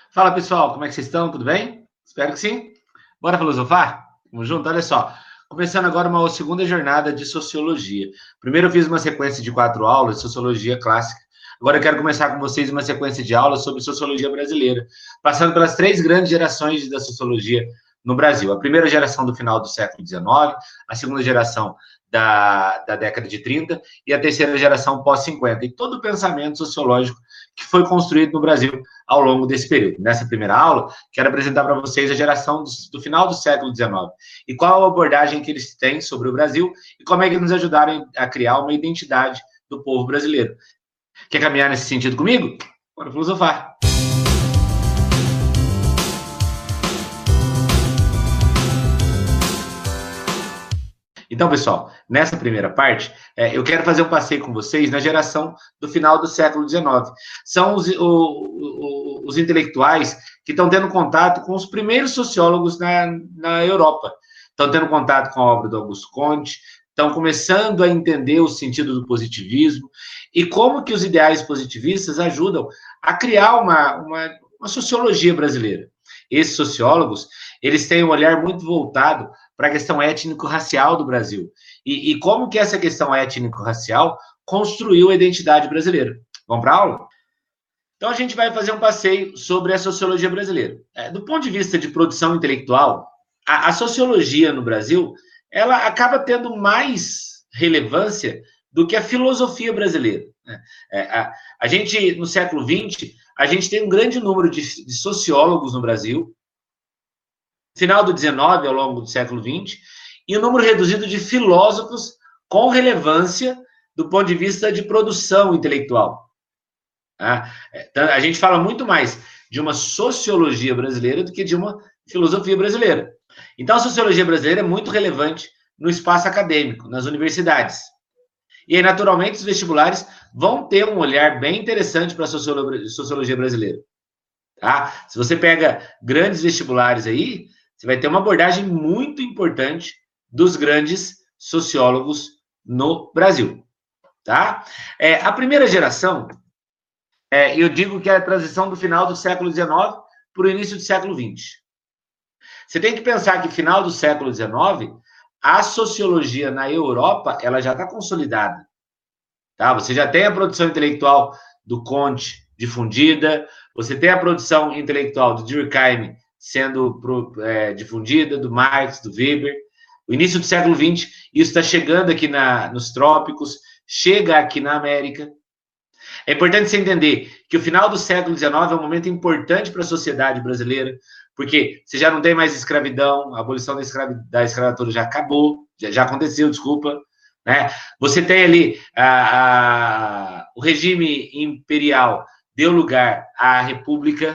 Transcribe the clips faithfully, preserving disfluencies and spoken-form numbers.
Fala pessoal, como é que vocês estão? Tudo bem? Espero que sim. Bora filosofar? Vamos junto? Olha só. Começando agora uma segunda jornada de sociologia. Primeiro eu fiz uma sequência de quatro aulas de sociologia clássica. Agora eu quero começar com vocês uma sequência de aulas sobre sociologia brasileira, passando pelas três grandes gerações da sociologia no Brasil. A primeira geração do final do século dezenove, a segunda geração da, da década de trinta e a terceira geração pós cinquenta. E todo o pensamento sociológico que foi construído no Brasil ao longo desse período. Nessa primeira aula, quero apresentar para vocês a geração do, do final do século dezenove e qual a abordagem que eles têm sobre o Brasil e como é que eles nos ajudaram a criar uma identidade do povo brasileiro. Quer caminhar nesse sentido comigo? Bora filosofar. Então, pessoal, nessa primeira parte, é, eu quero fazer um passeio com vocês na geração do final do século dezenove. São os, o, o, os intelectuais que estão tendo contato com os primeiros sociólogos na, na Europa. Estão tendo contato com a obra do Augusto Comte, estão começando a entender o sentido do positivismo e como que os ideais positivistas ajudam a criar uma, uma, uma sociologia brasileira. Esses sociólogos, eles têm um olhar muito voltado para a questão étnico-racial do Brasil. E, e como que essa questão étnico-racial construiu a identidade brasileira. Vamos para a aula? Então, a gente vai fazer um passeio sobre a sociologia brasileira. É, do ponto de vista de produção intelectual, a, a sociologia no Brasil, ela acaba tendo mais relevância do que a filosofia brasileira. É, a, a gente, no século vinte, a gente tem um grande número de, de sociólogos no Brasil, final do dezenove, ao longo do século vinte, e um número reduzido de filósofos com relevância do ponto de vista de produção intelectual. A gente fala muito mais de uma sociologia brasileira do que de uma filosofia brasileira. Então, a sociologia brasileira é muito relevante no espaço acadêmico, nas universidades. E aí, naturalmente, os vestibulares vão ter um olhar bem interessante para a sociologia brasileira. Tá? Se você pega grandes vestibulares aí, você vai ter uma abordagem muito importante dos grandes sociólogos no Brasil. Tá? É, a primeira geração, é, eu digo que é a transição do final do século dezenove para o início do século vinte. Você tem que pensar que final do século dezenove, a sociologia na Europa, ela já está consolidada. Tá? Você já tem a produção intelectual do Comte difundida, você tem a produção intelectual do Durkheim sendo é, difundida, do Marx, do Weber. O início do século vinte, isso está chegando aqui na, nos trópicos, chega aqui na América. É importante você entender que o final do século dezenove é um momento importante para a sociedade brasileira, porque você já não tem mais escravidão, a abolição da, escravi, da escravatura já acabou, já, já aconteceu, desculpa. Né? Você tem ali a, a, o regime imperial deu lugar à república.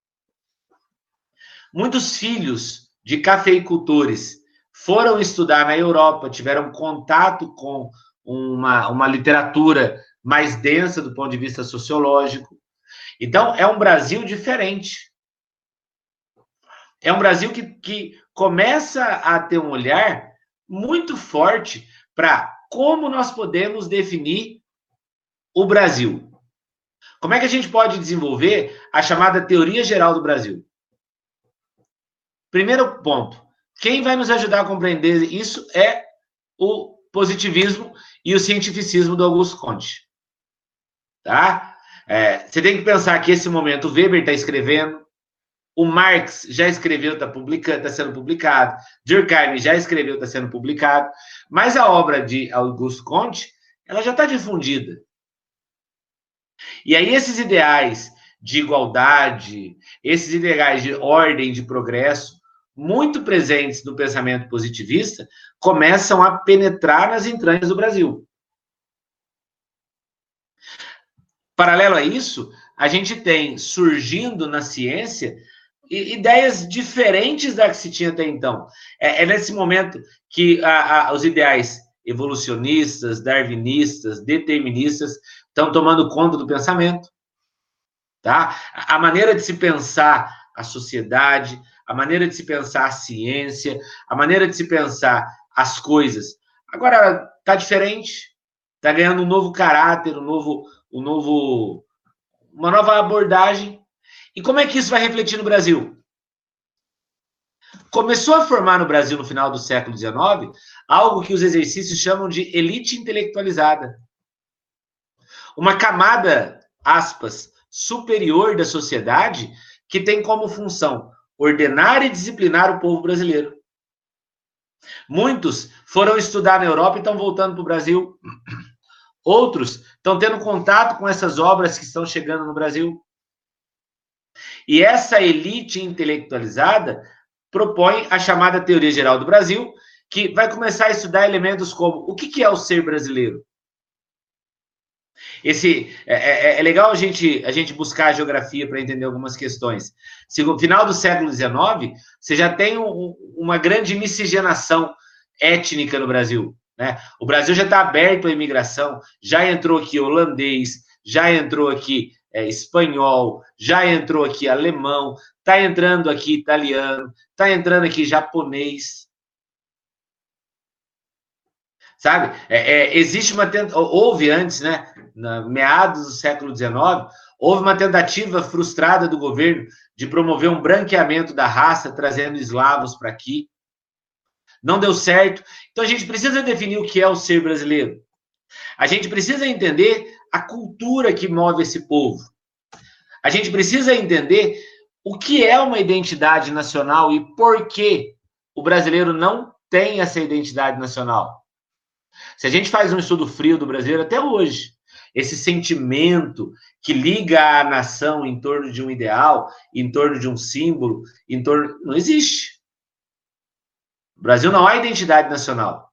Muitos filhos de cafeicultores foram estudar na Europa, tiveram contato com uma, uma literatura mais densa do ponto de vista sociológico. Então, é um Brasil diferente. É um Brasil que, que começa a ter um olhar muito forte para como nós podemos definir o Brasil. Como é que a gente pode desenvolver a chamada teoria geral do Brasil? Primeiro ponto, quem vai nos ajudar a compreender isso é o positivismo e o cientificismo do Augusto Comte. Tá? É, você tem que pensar que esse momento o Weber está escrevendo, o Marx já escreveu, está tá sendo publicado, Durkheim já escreveu, está sendo publicado, mas a obra de Augusto Comte, ela já está difundida. E aí esses ideais de igualdade, esses ideais de ordem, de progresso, muito presentes no pensamento positivista, começam a penetrar nas entranhas do Brasil. Paralelo a isso, a gente tem surgindo na ciência ideias diferentes da que se tinha até então. É, é nesse momento que a, a, os ideais evolucionistas, darwinistas, deterministas estão tomando conta do pensamento. Tá? A maneira de se pensar a sociedade, a maneira de se pensar a ciência, a maneira de se pensar as coisas. Agora está diferente, está ganhando um novo caráter, um novo, um novo, uma nova abordagem. E como é que isso vai refletir no Brasil? Começou a formar no Brasil, no final do século dezenove, algo que os exercícios chamam de elite intelectualizada. Uma camada, aspas, superior da sociedade que tem como função ordenar e disciplinar o povo brasileiro. Muitos foram estudar na Europa e estão voltando para o Brasil. Outros estão tendo contato com essas obras que estão chegando no Brasil. E essa elite intelectualizada propõe a chamada Teoria Geral do Brasil, que vai começar a estudar elementos como o que é o ser brasileiro. Esse, é, é, é legal a gente, a gente buscar a geografia para entender algumas questões. No final do século dezenove, você já tem um, uma grande miscigenação étnica no Brasil, né? O Brasil já está aberto à imigração, já entrou aqui holandês, já entrou aqui é, espanhol, já entrou aqui alemão, está entrando aqui italiano, está entrando aqui japonês. Sabe? É, é, existe uma tentativa, houve antes, né, na meados do século dezenove, houve uma tentativa frustrada do governo de promover um branqueamento da raça, trazendo eslavos para aqui. Não deu certo. Então a gente precisa definir o que é o ser brasileiro. A gente precisa entender a cultura que move esse povo. A gente precisa entender o que é uma identidade nacional e por que o brasileiro não tem essa identidade nacional. Se a gente faz um estudo frio do brasileiro até hoje, esse sentimento que liga a nação em torno de um ideal, em torno de um símbolo, em torno... não existe. No Brasil não há identidade nacional.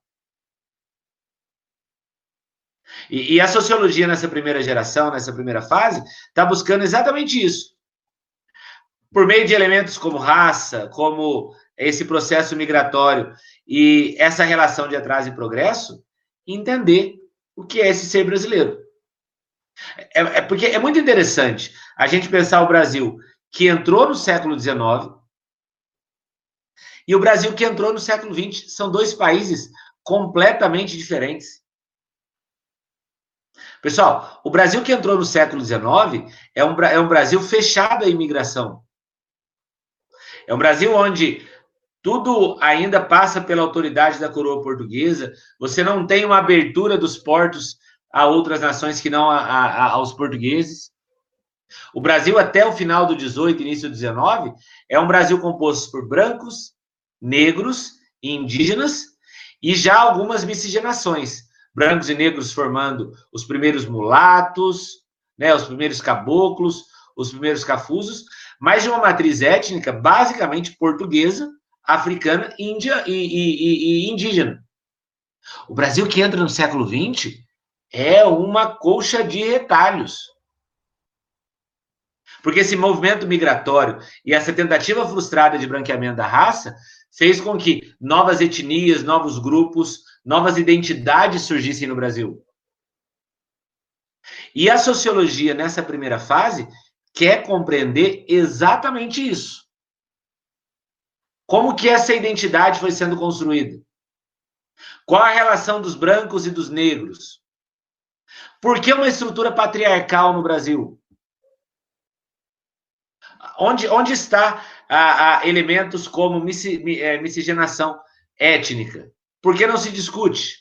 E, e a sociologia nessa primeira geração, nessa primeira fase, está buscando exatamente isso. Por meio de elementos como raça, como esse processo migratório e essa relação de atraso e progresso, entender o que é esse ser brasileiro. É, é porque é muito interessante a gente pensar o Brasil que entrou no século dezenove e o Brasil que entrou no século vinte. São dois países completamente diferentes. Pessoal, o Brasil que entrou no século dezenove é um, é um Brasil fechado à imigração. É um Brasil onde tudo ainda passa pela autoridade da coroa portuguesa. Você não tem uma abertura dos portos a outras nações que não a, a, aos portugueses. O Brasil, até o final do dezoito, início do dezenove, é um Brasil composto por brancos, negros e indígenas, e já algumas miscigenações. Brancos e negros formando os primeiros mulatos, né, os primeiros caboclos, os primeiros cafusos, mas de uma matriz étnica basicamente portuguesa, africana, índia e, e, e, e indígena. O Brasil que entra no século vinte é uma colcha de retalhos. Porque esse movimento migratório e essa tentativa frustrada de branqueamento da raça fez com que novas etnias, novos grupos, novas identidades surgissem no Brasil. E a sociologia, nessa primeira fase, quer compreender exatamente isso. Como que essa identidade foi sendo construída? Qual a relação dos brancos e dos negros? Por que uma estrutura patriarcal no Brasil? Onde, onde está a, a elementos como miscigenação étnica? Por que não se discute?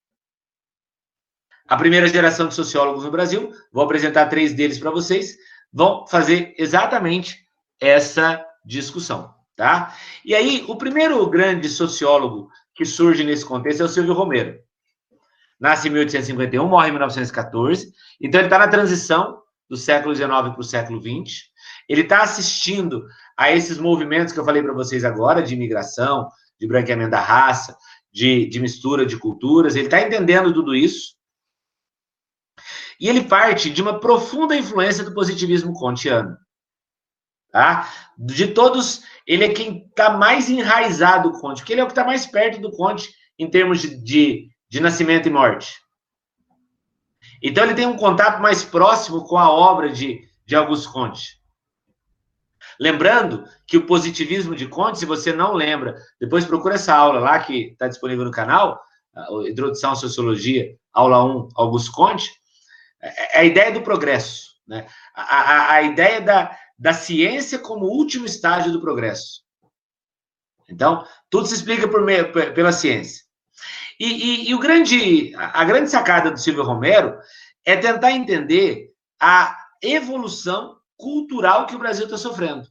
A primeira geração de sociólogos no Brasil, vou apresentar três deles para vocês, vão fazer exatamente essa discussão. Tá? E aí, o primeiro grande sociólogo que surge nesse contexto é o Silvio Romero. Nasce em mil oitocentos e cinquenta e um, morre em mil novecentos e quatorze. Então, ele está na transição do século dezenove para o século vinte. Ele está assistindo a esses movimentos que eu falei para vocês agora, de imigração, de branqueamento da raça, de, de mistura de culturas. Ele está entendendo tudo isso. E ele parte de uma profunda influência do positivismo kantiano. Tá? De todos, ele é quem está mais enraizado com o Comte, porque ele é o que está mais perto do Comte em termos de, de, de nascimento e morte. Então, ele tem um contato mais próximo com a obra de, de Auguste Comte. Lembrando que o positivismo de Comte, se você não lembra, depois procura essa aula lá que está disponível no canal, a Introdução à Sociologia, aula um, Auguste Comte, é a ideia do progresso, né? a, a, a ideia da, da ciência como último estágio do progresso. Então, tudo se explica por meio, pela ciência. E, e, e o grande, a grande sacada do Silvio Romero é tentar entender a evolução cultural que o Brasil está sofrendo.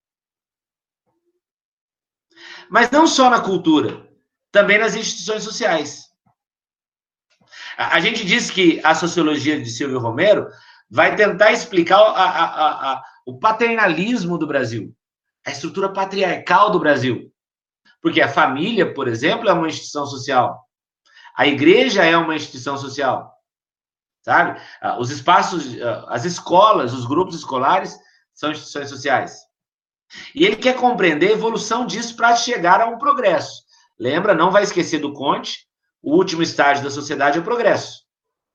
Mas não só na cultura, também nas instituições sociais. A, a gente diz que a sociologia de Silvio Romero vai tentar explicar a, a, a, o paternalismo do Brasil, a estrutura patriarcal do Brasil. Porque a família, por exemplo, é uma instituição social. A igreja é uma instituição social. Sabe? Os espaços, as escolas, os grupos escolares são instituições sociais. E ele quer compreender a evolução disso para chegar a um progresso. Lembra, não vai esquecer do Conte, o último estágio da sociedade é o progresso.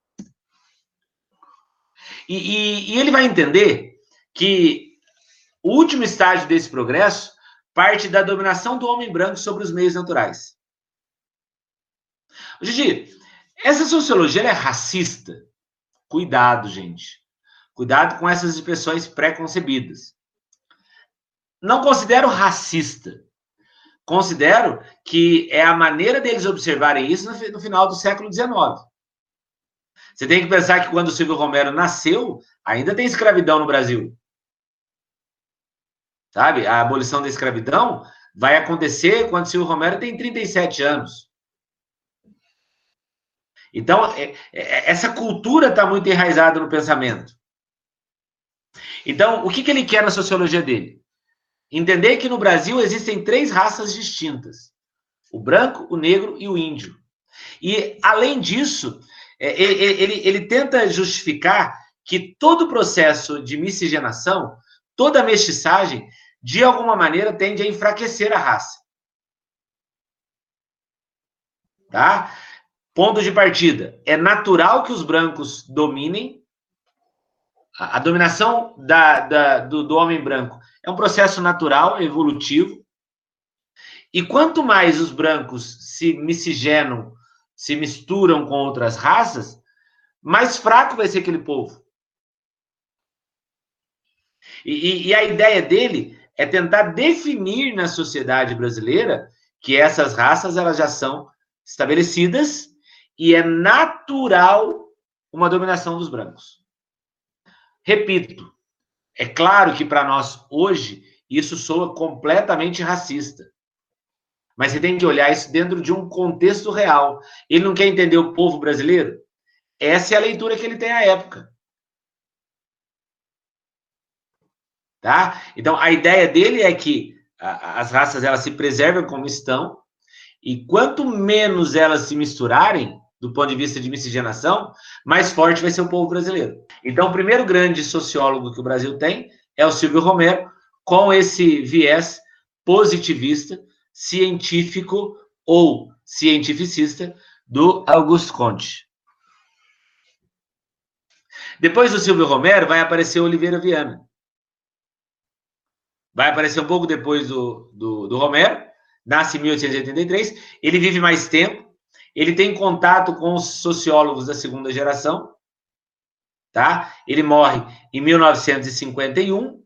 E, e, e ele vai entender que o último estágio desse progresso parte da dominação do homem branco sobre os meios naturais. Gigi, essa sociologia ela é racista? Cuidado, gente. Cuidado com essas expressões pré-concebidas. Não considero racista. Considero que é a maneira deles observarem isso no final do século dezenove. Você tem que pensar que quando o Silvio Romero nasceu, ainda tem escravidão no Brasil. Sabe? A abolição da escravidão vai acontecer quando o Silvio Romero tem trinta e sete anos. Então, é, é, essa cultura está muito enraizada no pensamento. Então, o que, que ele quer na sociologia dele? Entender que no Brasil existem três raças distintas. O branco, o negro e o índio. E, além disso, é, ele, ele, ele tenta justificar que todo o processo de miscigenação, toda a mestiçagem, de alguma maneira, tende a enfraquecer a raça. Tá? Ponto de partida. É natural que os brancos dominem. A, a dominação da, da, do, do homem branco é um processo natural, evolutivo. E quanto mais os brancos se miscigenam, se misturam com outras raças, mais fraco vai ser aquele povo. E, e, e a ideia dele é tentar definir na sociedade brasileira que essas raças elas já são estabelecidas e é natural uma dominação dos brancos. Repito, é claro que para nós hoje isso soa completamente racista. Mas você tem que olhar isso dentro de um contexto real. Ele não quer entender o povo brasileiro? Essa é a leitura que ele tem à época. Tá? Então, a ideia dele é que as raças elas se preservam como estão e quanto menos elas se misturarem, do ponto de vista de miscigenação, mais forte vai ser o povo brasileiro. Então, o primeiro grande sociólogo que o Brasil tem é o Silvio Romero, com esse viés positivista, científico ou cientificista do Auguste Comte. Depois do Silvio Romero, vai aparecer Oliveira Viana. Vai aparecer um pouco depois do, do, do Romero, nasce em mil oitocentos e oitenta e três, ele vive mais tempo, ele tem contato com os sociólogos da segunda geração, tá? Ele morre em mil novecentos e cinquenta e um,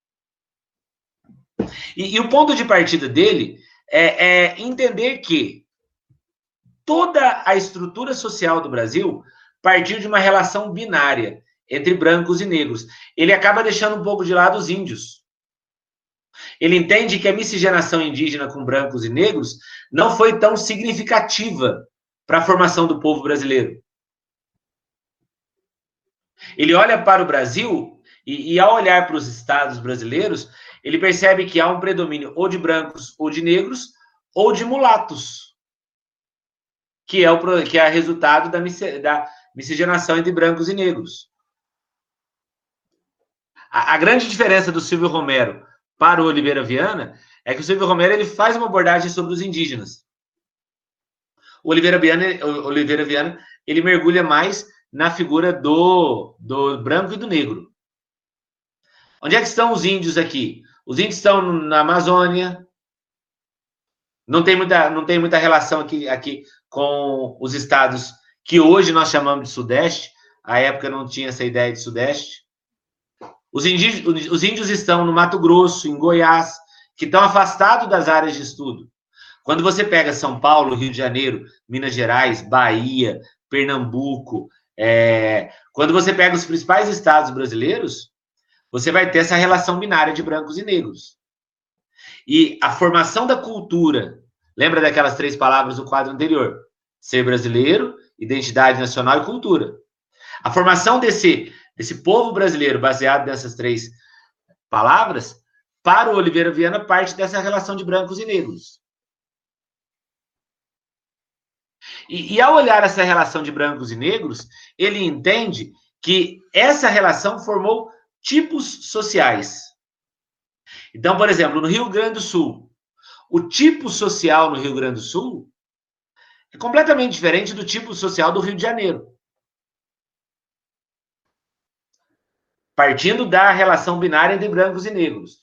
e, e o ponto de partida dele é, é entender que toda a estrutura social do Brasil partiu de uma relação binária entre brancos e negros. Ele acaba deixando um pouco de lado os índios. Ele entende que a miscigenação indígena com brancos e negros não foi tão significativa para a formação do povo brasileiro. Ele olha para o Brasil e, e ao olhar para os estados brasileiros, ele percebe que há um predomínio ou de brancos ou de negros ou de mulatos, que é o que é resultado da, da miscigenação entre brancos e negros. A, a grande diferença do Silvio Romero para o Oliveira Viana é que o Silvio Romero ele faz uma abordagem sobre os indígenas. O Oliveira Viana, o Oliveira Viana ele mergulha mais na figura do, do branco e do negro. Onde é que estão os índios aqui? Os índios estão na Amazônia. Não tem muita, não tem muita relação aqui, aqui com os estados que hoje nós chamamos de Sudeste. À época não tinha essa ideia de Sudeste. Os índios, os índios estão no Mato Grosso, em Goiás, que estão afastados das áreas de estudo. Quando você pega São Paulo, Rio de Janeiro, Minas Gerais, Bahia, Pernambuco, é... quando você pega os principais estados brasileiros, você vai ter essa relação binária de brancos e negros. E a formação da cultura, lembra daquelas três palavras do quadro anterior? Ser brasileiro, identidade nacional e cultura. A formação desse, desse povo brasileiro, baseado nessas três palavras, para o Oliveira Viana, parte dessa relação de brancos e negros. E, e ao olhar essa relação de brancos e negros, ele entende que essa relação formou tipos sociais. Então, por exemplo, no Rio Grande do Sul, o tipo social no Rio Grande do Sul é completamente diferente do tipo social do Rio de Janeiro. Partindo da relação binária entre brancos e negros.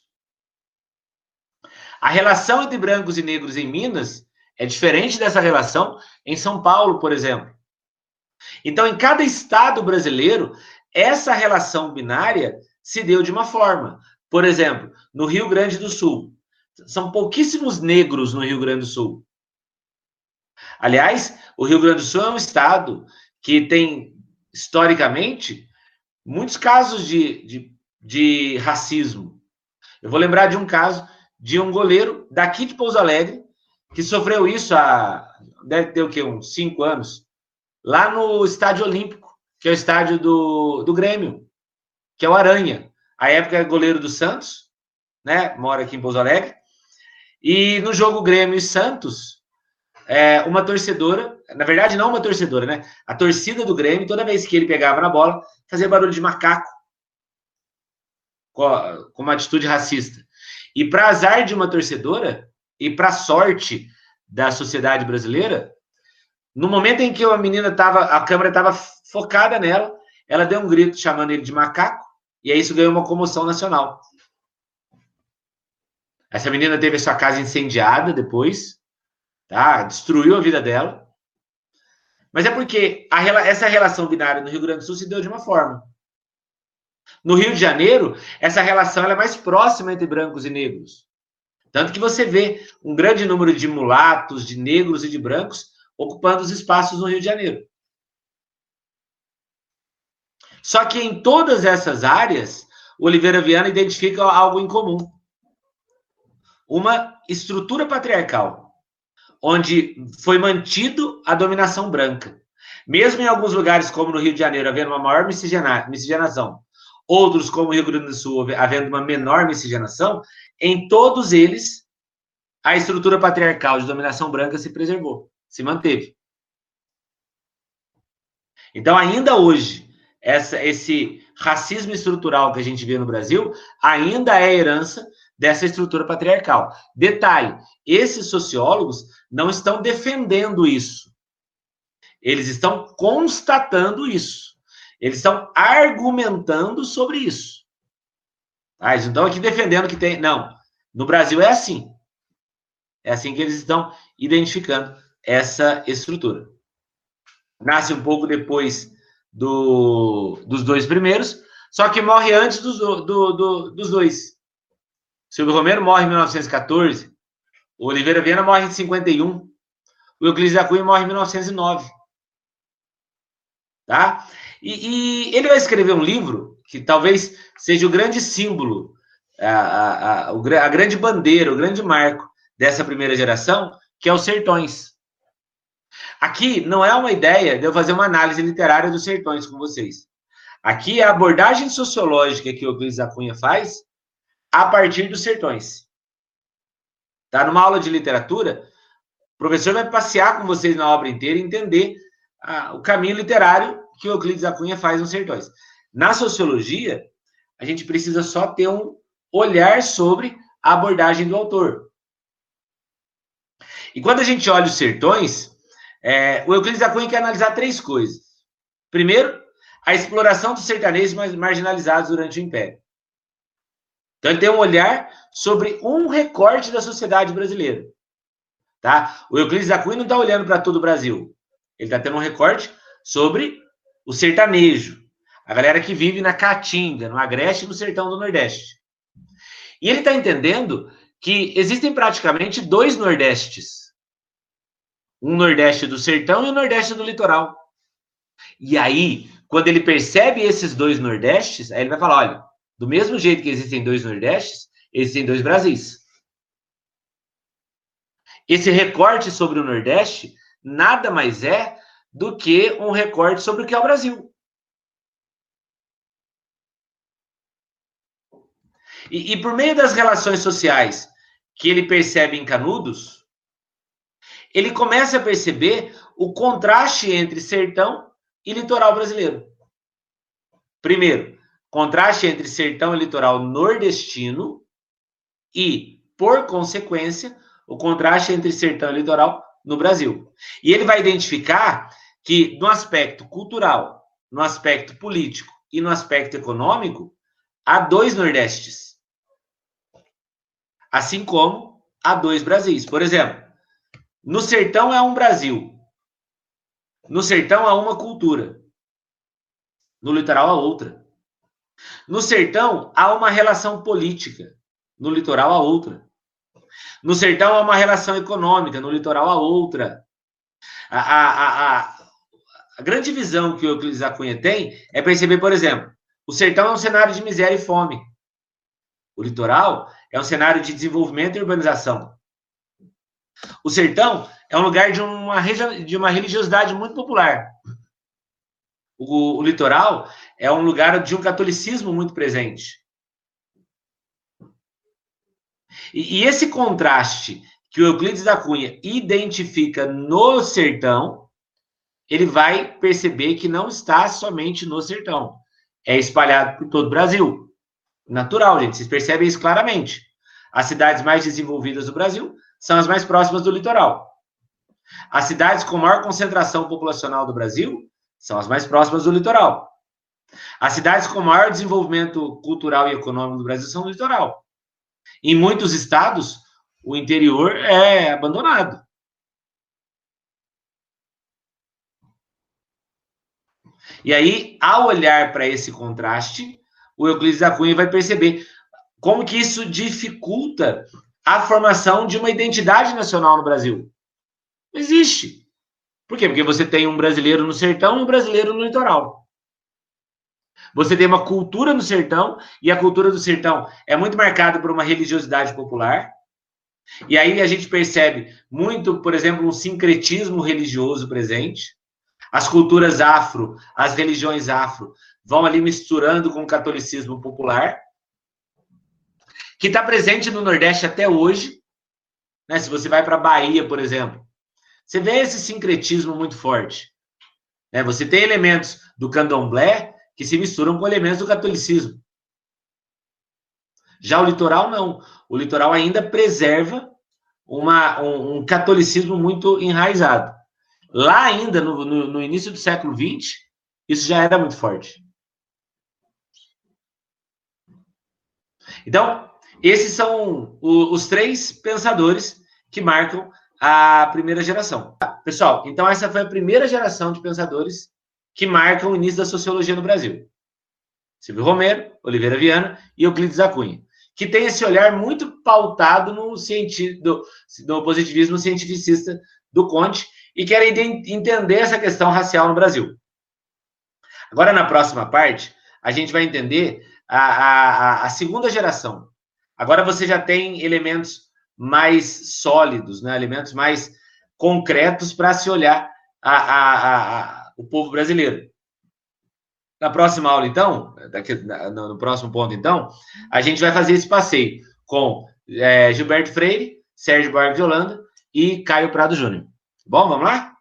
A relação entre brancos e negros em Minas é diferente dessa relação em São Paulo, por exemplo. Então, em cada estado brasileiro, essa relação binária se deu de uma forma. Por exemplo, no Rio Grande do Sul, são pouquíssimos negros no Rio Grande do Sul. Aliás, o Rio Grande do Sul é um estado que tem, historicamente, muitos casos de, de, de racismo. Eu vou lembrar de um caso de um goleiro daqui de Pouso Alegre, que sofreu isso há, deve ter o quê, uns cinco anos, lá no Estádio Olímpico, que é o estádio do, do Grêmio, que é o Aranha. A época é goleiro do Santos, né? Mora aqui em Pouso Alegre. E no jogo Grêmio e Santos, é, uma torcedora, na verdade não uma torcedora, né? A torcida do Grêmio, toda vez que ele pegava na bola, fazia barulho de macaco, com, com uma atitude racista. E para azar de uma torcedora, e para sorte da sociedade brasileira, no momento em que a menina estava, a câmera estava focada nela, ela deu um grito chamando ele de macaco, e aí isso ganhou uma comoção nacional. Essa menina teve a sua casa incendiada depois, tá? Destruiu a vida dela. Mas é porque a, essa relação binária no Rio Grande do Sul se deu de uma forma. No Rio de Janeiro, essa relação ela é mais próxima entre brancos e negros. Tanto que você vê um grande número de mulatos, de negros e de brancos ocupando os espaços no Rio de Janeiro. Só que em todas essas áreas, o Oliveira Viana identifica algo em comum. Uma estrutura patriarcal, onde foi mantido a dominação branca. Mesmo em alguns lugares, como no Rio de Janeiro, havendo uma maior miscigena, miscigenação, outros, como o Rio Grande do Sul, havendo uma menor miscigenação, em todos eles, a estrutura patriarcal de dominação branca se preservou, se manteve. Então, ainda hoje, essa, esse racismo estrutural que a gente vê no Brasil ainda é herança dessa estrutura patriarcal. Detalhe, esses sociólogos não estão defendendo isso. Eles estão constatando isso. Eles estão argumentando sobre isso. Ah, eles não estão aqui defendendo que tem... Não, no Brasil é assim. É assim que eles estão identificando essa estrutura. Nasce um pouco depois do, dos dois primeiros, só que morre antes dos, do, do, dos dois. Silvio Romero morre em mil novecentos e quatorze, o Oliveira Viana morre em cinquenta e um, o Euclides da Cunha morre em mil novecentos e nove. Tá? E, e ele vai escrever um livro que talvez seja o grande símbolo, a, a, a, a grande bandeira, o grande marco dessa primeira geração, que é Os Sertões. Aqui não é uma ideia de eu fazer uma análise literária dos sertões com vocês. Aqui é a abordagem sociológica que o Euclides da Cunha faz a partir dos sertões. Tá? Numa aula de literatura, o professor vai passear com vocês na obra inteira e entender ah, o caminho literário que o Euclides da Cunha faz nos sertões. Na sociologia, a gente precisa só ter um olhar sobre a abordagem do autor. E quando a gente olha os sertões, é, o Euclides da Cunha quer analisar três coisas. Primeiro, a exploração dos sertanejos marginalizados durante o Império. Então, ele tem um olhar sobre um recorte da sociedade brasileira. Tá? O Euclides da Cunha não está olhando para todo o Brasil. Ele está tendo um recorte sobre o sertanejo. A galera que vive na Caatinga, no Agreste e no Sertão do Nordeste. E ele está entendendo que existem praticamente dois Nordestes. Um Nordeste do Sertão e um Nordeste do Litoral. E aí, quando ele percebe esses dois Nordestes, aí ele vai falar, olha, do mesmo jeito que existem dois Nordestes, existem dois Brasis. Esse recorte sobre o Nordeste nada mais é do que um recorte sobre o que é o Brasil. E, e por meio das relações sociais que ele percebe em Canudos, ele começa a perceber o contraste entre sertão e litoral brasileiro. Primeiro, contraste entre sertão e litoral nordestino e, por consequência, o contraste entre sertão e litoral no Brasil. E ele vai identificar que, no aspecto cultural, no aspecto político e no aspecto econômico, há dois Nordestes. Assim como há dois Brasis. Por exemplo, no sertão é um Brasil. No sertão há uma cultura. No litoral há outra. No sertão há uma relação política. No litoral há outra. No sertão há uma relação econômica. No litoral há outra. A, a, a, a grande visão que o Euclides da Cunha tem é perceber, por exemplo, o sertão é um cenário de miséria e fome. O litoral é um cenário de desenvolvimento e urbanização. O sertão é um lugar de uma, de uma religiosidade muito popular. O, o litoral é um lugar de um catolicismo muito presente. E, e esse contraste que o Euclides da Cunha identifica no sertão, ele vai perceber que não está somente no sertão. É espalhado por todo o Brasil. Natural, gente, vocês percebem isso claramente. As cidades mais desenvolvidas do Brasil são as mais próximas do litoral. As cidades com maior concentração populacional do Brasil são as mais próximas do litoral. As cidades com maior desenvolvimento cultural e econômico do Brasil são do litoral. Em muitos estados, o interior é abandonado. E aí, ao olhar para esse contraste, o Euclides da Cunha vai perceber como que isso dificulta a formação de uma identidade nacional no Brasil. Não existe. Por quê? Porque você tem um brasileiro no sertão e um brasileiro no litoral. Você tem uma cultura no sertão, e a cultura do sertão é muito marcada por uma religiosidade popular. E aí a gente percebe muito, por exemplo, um sincretismo religioso presente. As culturas afro, as religiões afro, vão ali misturando com o catolicismo popular, que está presente no Nordeste até hoje. Né? Se você vai para a Bahia, por exemplo, você vê esse sincretismo muito forte. Né? Você tem elementos do candomblé que se misturam com elementos do catolicismo. Já o litoral, não. O litoral ainda preserva uma, um, um catolicismo muito enraizado. Lá ainda, no, no, no início do século vinte, isso já era muito forte. Então, esses são o, os três pensadores que marcam a primeira geração. Pessoal, então essa foi a primeira geração de pensadores que marcam o início da sociologia no Brasil. Silvio Romero, Oliveira Viana e Euclides da Cunha, que tem esse olhar muito pautado no, cienti do, no positivismo cientificista do Conte e querem entender essa questão racial no Brasil. Agora, na próxima parte, a gente vai entender a, a, a segunda geração. Agora você já tem elementos mais sólidos, né? Elementos mais concretos para se olhar a, a, a, a, o povo brasileiro. Na próxima aula, então, daqui, no, no próximo ponto, então, a gente vai fazer esse passeio com é, Gilberto Freire, Sérgio Buarque de Holanda e Caio Prado Júnior. Bom, vamos lá?